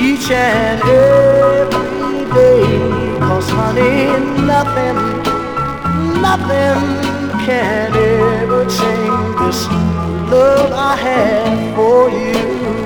each and every day. 'Cause honey, nothing can ever change this love I have for you.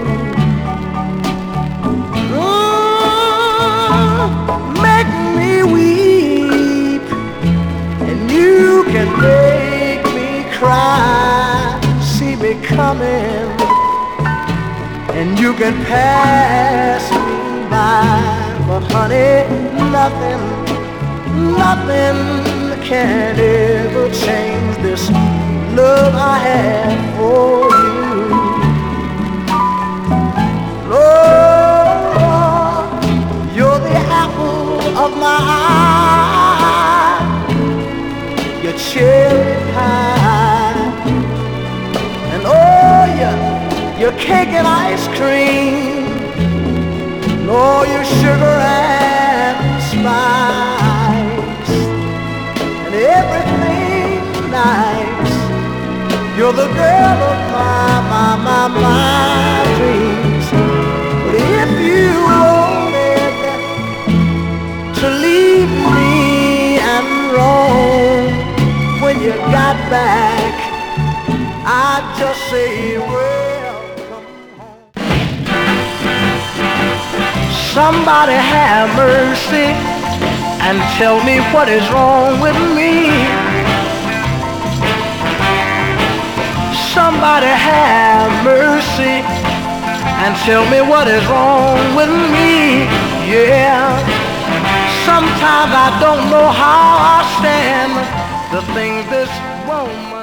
Make me weep, and you can make me cry. See me coming, and you can pass me by. But honey, nothing can ever change this love I have for you. Lord, you're the apple of my eye, your cherry pie, and oh yeah, your cake and ice cream, and all your sugar and spice, and everything nice. You're the girl of my dreams. But if you wanted to leave me and roam, when you got back, I'd just say, welcome home. Somebody have mercy and tell me what is wrong with me. Somebody have mercy and tell me what is wrong with me. Yeah, sometimes I don't know how I stand the things this woman